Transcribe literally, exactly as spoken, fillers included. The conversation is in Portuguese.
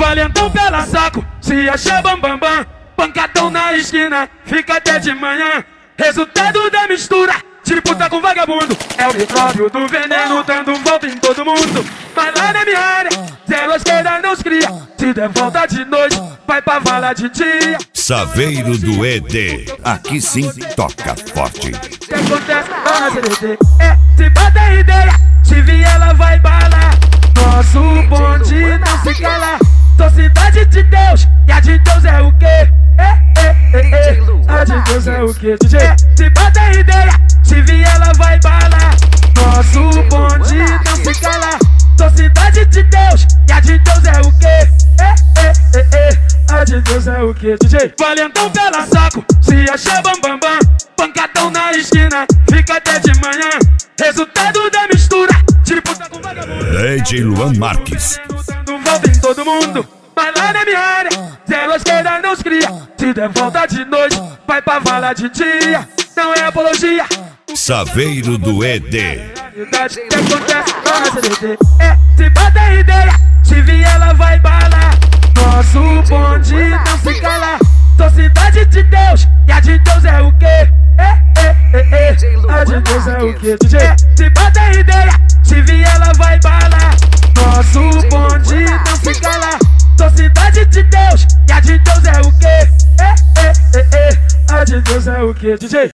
valentão pela saco, se acha bambambam, bam, bam. Pancadão na esquina, fica até de manhã. Resultado da mistura de puta com vagabundo, é o micróbio do veneno dando volta em todo mundo. Mas lá na minha área, zero à esquerda não se cria. Se der volta de noite, vai pra vala de dia. Saveiro do E D, aqui sim toca forte. O que acontece lá na C D T é, se bate a ideia, se vier ela vai balar. Nosso bonde não se cala. Sou cidade de Deus, e a de Deus é o quê? É, é, é, é. A de Deus é o quê, D J? É, se bate a ideia, se vier ela vai balar. Nosso bonde não se cala. Sou cidade de Deus, e a de Deus é o quê? É, é, é, é. A de Deus é o quê, D J? Valentão pela saco, se acha bambambam, bam, bam. Pancadão na esquina, fica até de manhã. Resultado da mistura de puta com vagabundo, D J Luan Marques. dando volta em todo mundo. Mas lá na minha área, zero à esquerda não se cria. Se der volta de noite, vai pra vala de dia. Não é apologia. Saveiro do E D. O que acontece lá na C D T é, se bate a ideia, se vier ela vai balar. Nosso bonde não se cala. Sou cidade de Deus, e a de Deus é o quê? É, é, é, é. A de Deus é o quê, D J? É, se bate a ideia, se vier ela vai balar. Nosso bonde não se cala. Sou cidade de Deus, e a de Deus é o quê? É, é, é, é. A de Deus é o quê, D J?